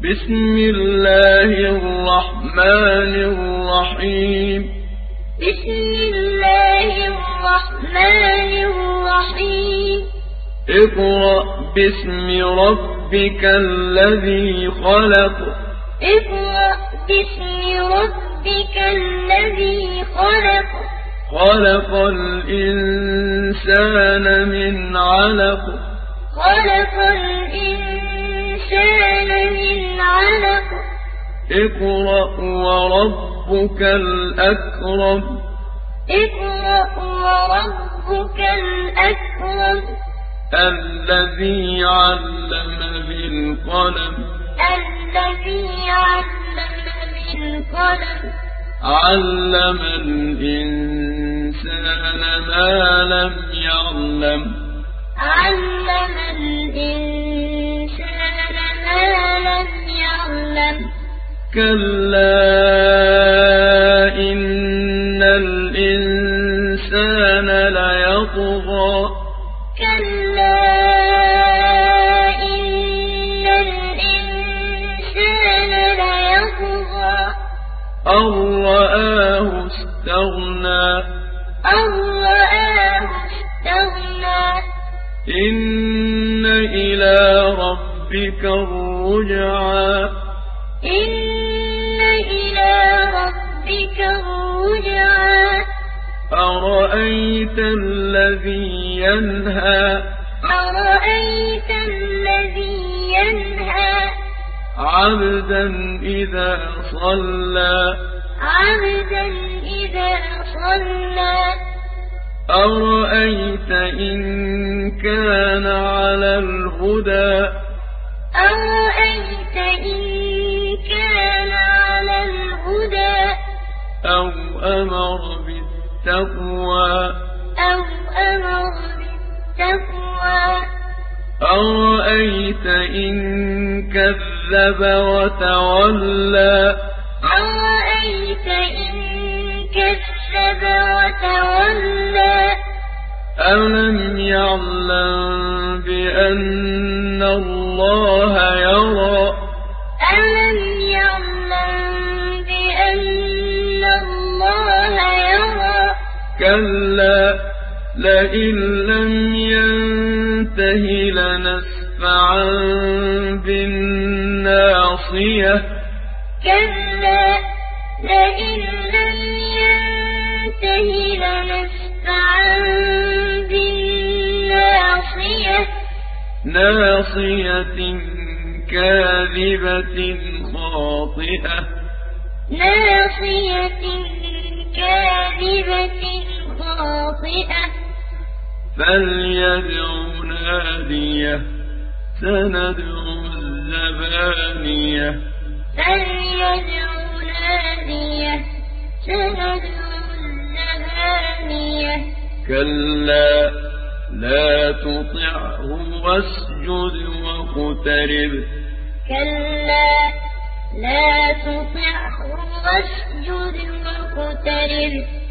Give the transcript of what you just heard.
بسم الله الرحمن الرحيم بسم الله الرحمن الرحيم اقرأ باسم ربك الذي خلق اقرأ باسم ربك الذي خلق خلق الإنسان من علق خلق الإنسان من علق اقرأ وربك الأكرم اقرأ وربك الأكرم الذي علم بالقلم الذي علم بالقلم علم الإنسان ما لم يعلم علم الإنسان ما لم يعلم كلا إن الإنسان ليطغى كلا إن الإنسان ليطغى أن رآه استغنى أن رآه استغنى إن إلى ربك الرجعى إن إلى ربك الرجعى أرأيت الذي ينهى أرأيت الذي ينهى عبدا إذا صلى عبدا إذا صلى أرأيت إن كان على الهدى أرأيت إن كان على الهدى أو أمر بالتقوى أو أمر بالتقوى أرأيت إن كذب وتولى أرأيت إن كذب وتولى ألم يعلم بأن الله يرى ألم يعلم بأن الله يرى كلا لئن لم ينته لنسفعا بالناصية كلا لئن لم ينته لنسفعا بالناصية ناصية كاذبة خاطئة ناصية كاذبة خاطئة فليدع ناديه سندع الزبانية فليدع ناديه سندع الزبانية كلا لا تطعه واسجد واقترب كلا لا تطعه واسجد واقترب